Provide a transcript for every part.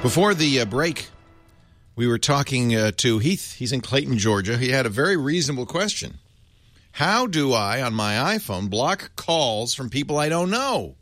Before the break, we were talking to Heath. He's in Clayton, Georgia. He had a very reasonable question. How do I, on my iPhone, block calls from people I don't know?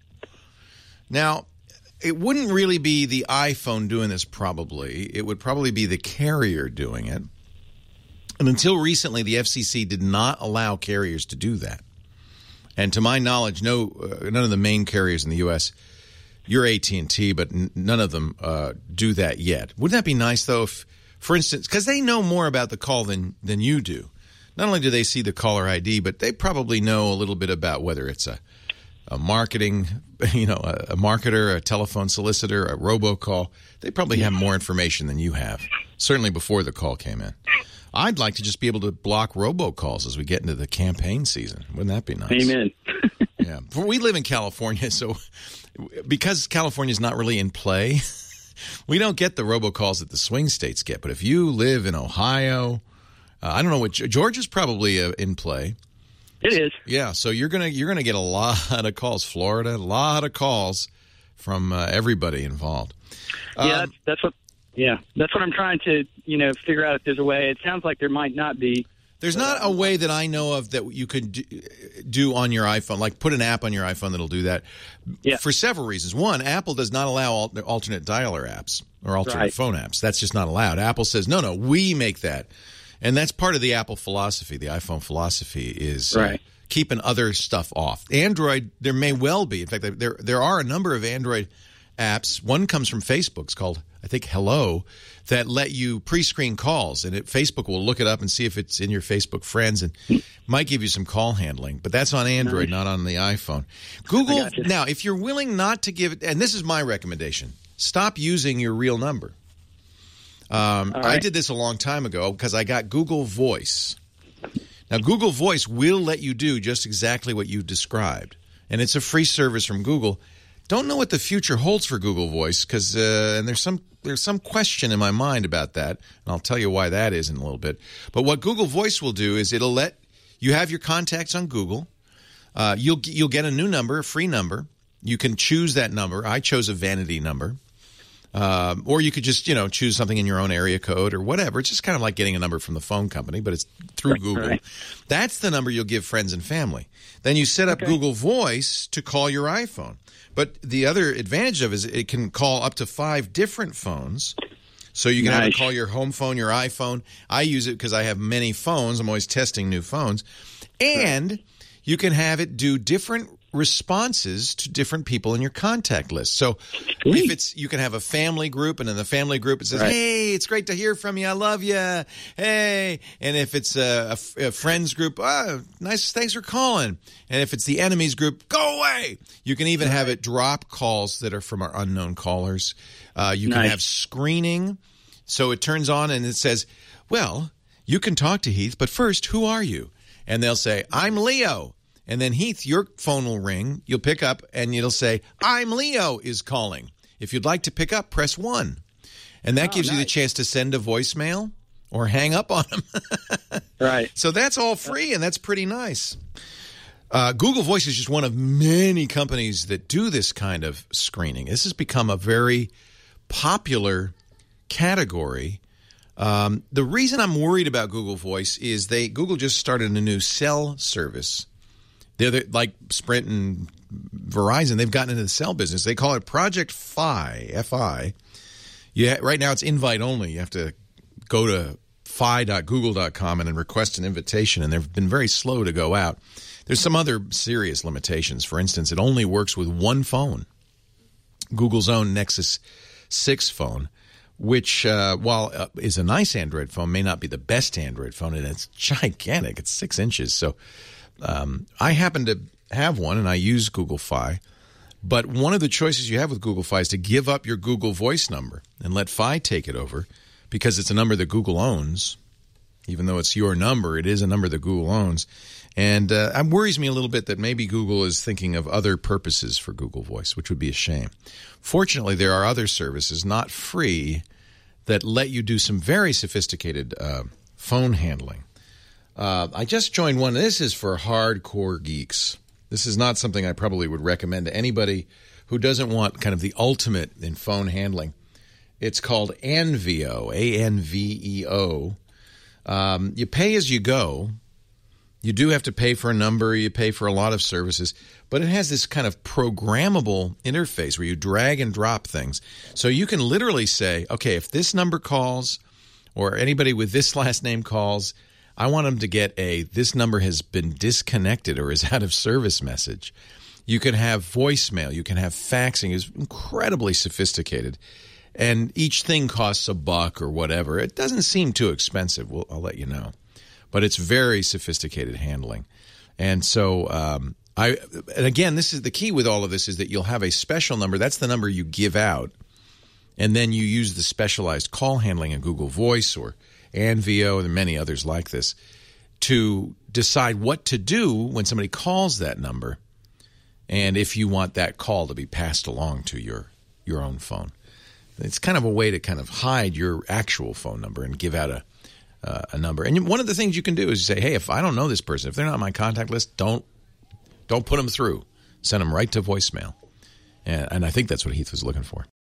Now, it wouldn't really be the iPhone doing this probably. It would probably be the carrier doing it. And until recently, the FCC did not allow carriers to do that. And to my knowledge, none of the main carriers in the U.S., you're AT&T, but none of them do that yet. Wouldn't that be nice, though, if, for instance, because they know more about the call than you do. Not only do they see the caller ID, but they probably know a little bit about whether it's a marketing, a marketer, a telephone solicitor, a robocall. They probably have more information than you have, certainly before the call came in. I'd like to just be able to block robocalls as we get into the campaign season. Wouldn't that be nice? Amen. Yeah. We live in California, so because California is not really in play, we don't get the robocalls that the swing states get. But if you live in Ohio, I don't know what Georgia's probably in play. It is. Yeah, so you're gonna get a lot of calls. Florida, a lot of calls from everybody involved. Yeah, that's what I'm trying to figure out if there's a way. It sounds like there might not be. There's not a way that I know of that you could do on your iPhone, like put an app on your iPhone that'll do that. Yeah. For several reasons. One, Apple does not allow alternate dialer apps or alternate phone apps. That's just not allowed. Apple says, no, we make that. And that's part of the Apple philosophy, the iPhone philosophy is keeping other stuff off. Android, there may well be. In fact, there are a number of Android apps. One comes from Facebook. It's called, I think, Hello, that let you pre-screen calls. And Facebook will look it up and see if it's in your Facebook friends and might give you some call handling. But that's on Android, not on the iPhone. Google, now, if you're willing not to give it, and this is my recommendation, stop using your real number. I did this a long time ago because I got Google Voice. Now, Google Voice will let you do just exactly what you described. And it's a free service from Google. Don't know what the future holds for Google Voice because and there's some question in my mind about that, and I'll tell you why that is in a little bit. But what Google Voice will do is it'll let you have your contacts on Google. You'll get a new number, a free number. You can choose that number. I chose a vanity number. Or you could just, choose something in your own area code or whatever. It's just kind of like getting a number from the phone company, but it's through Google. Right. That's the number you'll give friends and family. Then you set up Google Voice to call your iPhone. But the other advantage of it is it can call up to 5 different phones. So you can have it call your home phone, your iPhone. I use it because I have many phones. I'm always testing new phones. And you can have it do different responses to different people in your contact list. So if it's, you can have a family group, and in the family group it says, hey, it's great to hear from you. I love you. Hey. And if it's a friends group, nice, thanks for calling. And if it's the enemies group, go away. You can even have it drop calls that are from our unknown callers. You can have screening. So it turns on and it says, well, you can talk to Heath, but first, who are you? And they'll say, I'm Leo. And then, Heath, your phone will ring. You'll pick up, and it'll say, I'm Leo is calling. If you'd like to pick up, press 1. And that gives you the chance to send a voicemail or hang up on them. Right. So that's all free, and that's pretty nice. Google Voice is just one of many companies that do this kind of screening. This has become a very popular category. The reason I'm worried about Google Voice is Google just started a new cell service. They're like Sprint and Verizon. They've gotten into the cell business. They call it Project Fi, F-I. Right now it's invite only. You have to go to fi.google.com and then request an invitation, and they've been very slow to go out. There's some other serious limitations. For instance, it only works with one phone, Google's own Nexus 6 phone, which, while is a nice Android phone, may not be the best Android phone, and it's gigantic. It's 6 inches, so... I happen to have one, and I use Google Fi. But one of the choices you have with Google Fi is to give up your Google Voice number and let Fi take it over because it's a number that Google owns. Even though it's your number, it is a number that Google owns. And it worries me a little bit that maybe Google is thinking of other purposes for Google Voice, which would be a shame. Fortunately, there are other services, not free, that let you do some very sophisticated phone handling. I just joined one. This is for hardcore geeks. This is not something I probably would recommend to anybody who doesn't want kind of the ultimate in phone handling. It's called Anveo, Anveo. You pay as you go. You do have to pay for a number. You pay for a lot of services. But it has this kind of programmable interface where you drag and drop things. So you can literally say, okay, if this number calls or anybody with this last name calls, I want them to get this number has been disconnected or is out of service message. You can have voicemail. You can have faxing. It's incredibly sophisticated. And each thing costs $1 or whatever. It doesn't seem too expensive. I'll let you know. But it's very sophisticated handling. And so, and again, this is the key with all of this is that you'll have a special number. That's the number you give out. And then you use the specialized call handling in Google Voice or Anveo and many others like this to decide what to do when somebody calls that number and if you want that call to be passed along to your own phone. It's kind of a way to kind of hide your actual phone number and give out a number. And one of the things you can do is say, hey, if I don't know this person, if they're not on my contact list, don't put them through. Send them right to voicemail. And I think that's what Heath was looking for.